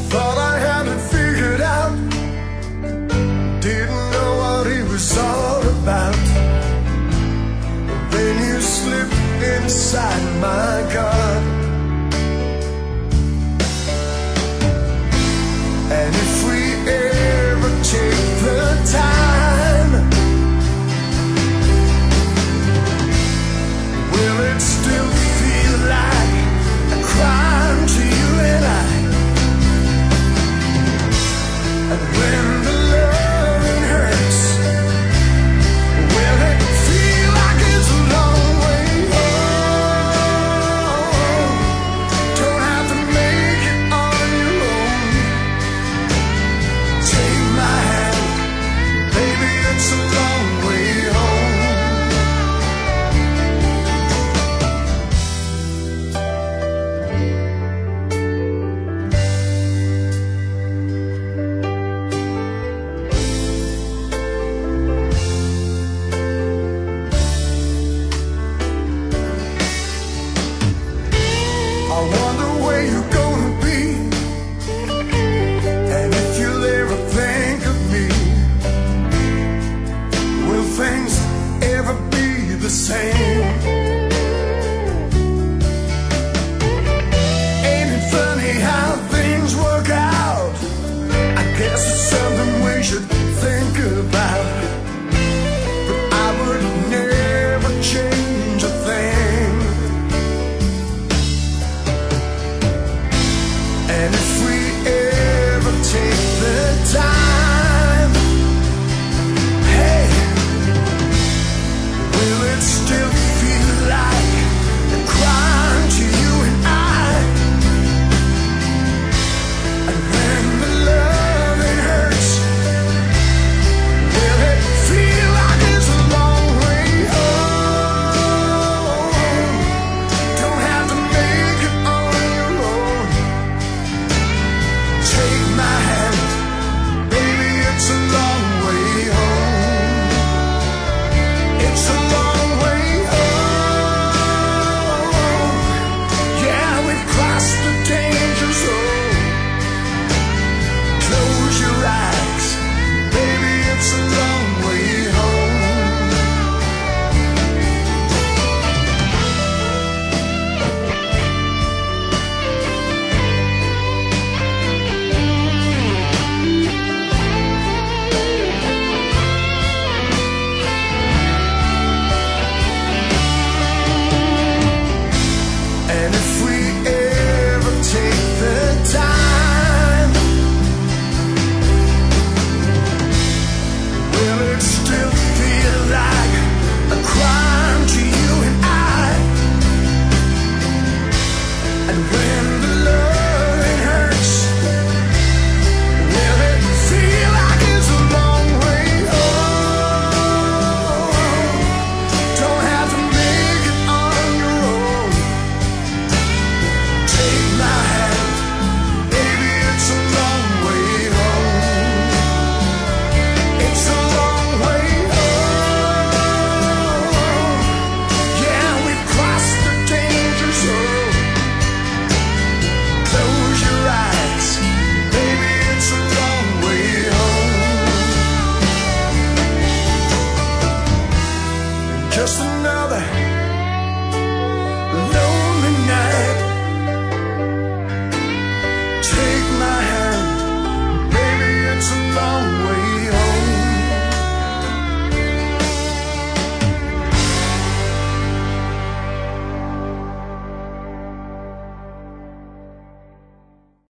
Thought I had it figured out, didn't know what it was all about. Then you slipped inside my gut. And if we ever take the time, will it still feel like a crime to you and I? And when the loving hurts, will it feel like it's a long way home? Don't have to make it on your own. Take my hand, baby, it's a long way home. I wonder where you go.